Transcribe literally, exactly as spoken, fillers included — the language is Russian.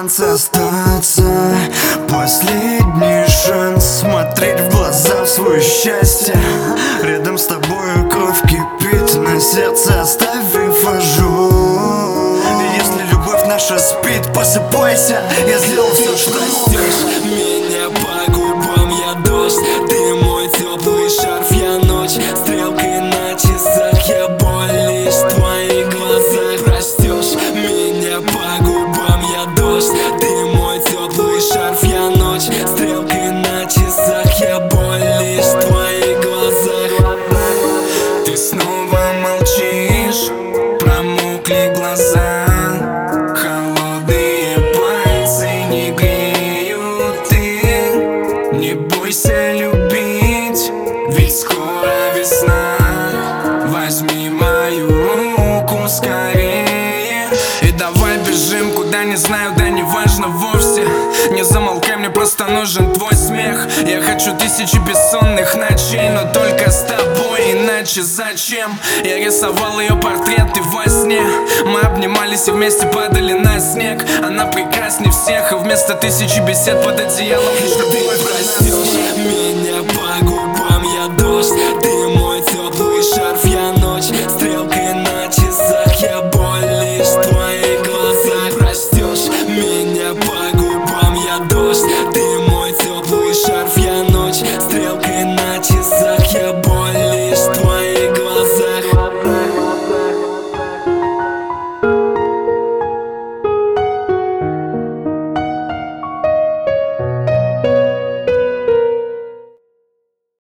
шанс остаться, последний шанс смотреть в глаза в свое счастье. Рядом с тобою кровь кипит, на сердце оставив ожог. Если любовь наша спит, просыпайся, я сделал все, что мог. Меня по губам, я дождь, ты мой теплый шарф, я ночь, стрелкой на часах, я боль лишь в твоих глазах. Простешь меня по губам, я дождь, ты мой теплый шарф, я ночь, стрелкой на часах, я боль лишь в твоих глазах. Ты снова молчишь, промокли глаза, холодные пальцы не греют. Ты не бойся любить, ведь скоро весна. Возьми мою руку скорее и давай бежим куда не знаю, да не важно вовсе. Не замолкай, мне просто нужен твой смех. Я хочу тысячи бессонных ночей, но только с тобой, иначе зачем? Я рисовал ее портреты во сне, мы обнимались и вместе падали на снег. Она прекрасней всех, и вместо тысячи бесед под одеялом лишь ты простишь меня по губам, я дождь, ты